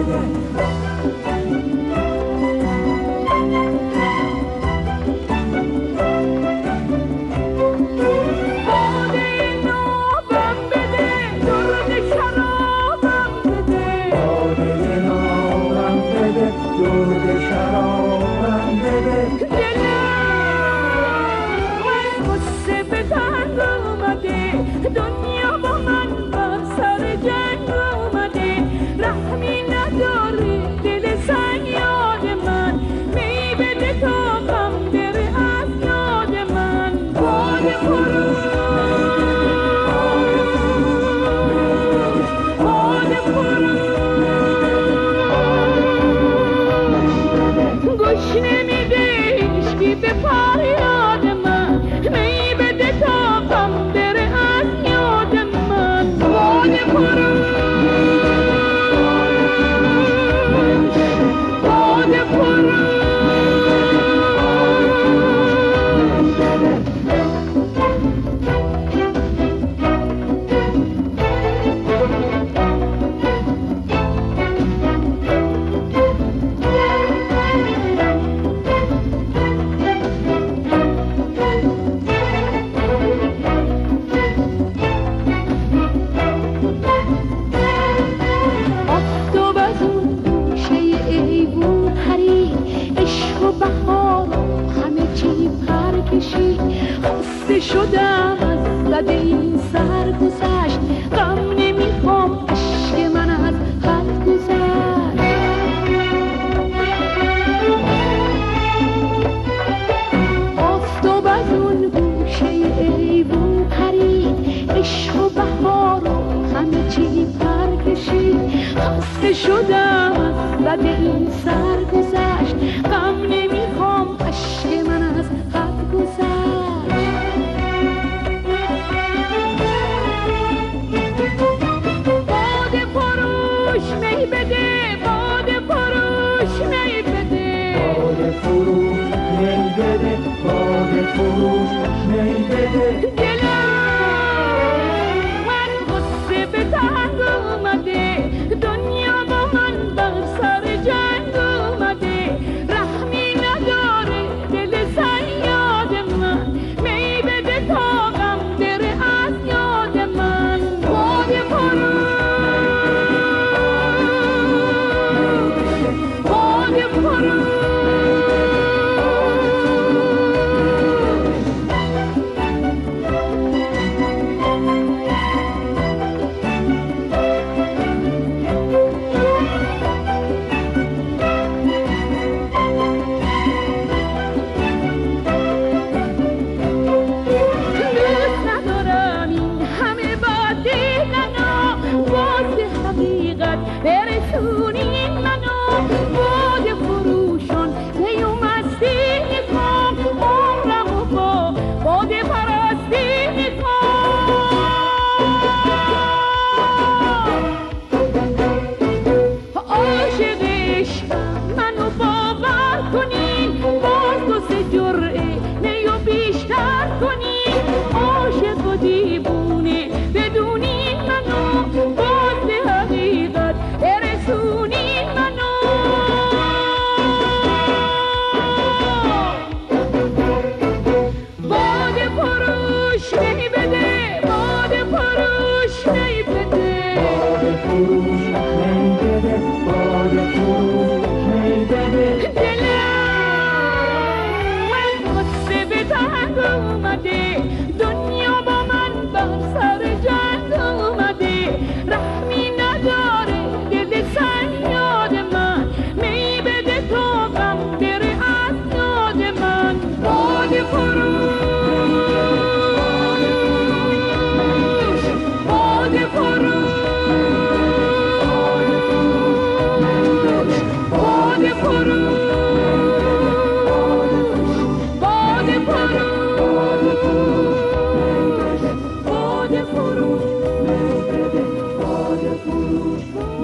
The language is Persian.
شدم از زده این سر گذشت، غم نمیخوام عشق من از حد گذشت. آفتاب از اون گوشه ایوون پرید، عشق و بهار و همه چی پر کشید. خسته شدم از زده این سر گذشت، غم نمیخوام عشق من از حد گذشت. می بده باد فروش، می بده باد فروش، می بده باد فروش، می بده. دلم من غصه به تنگ اومده، دنیا با من بر سر جنگ اومده. رحمی نداره دل صیاد من، می بده تا غم بره از یاد من. باد فروش فروش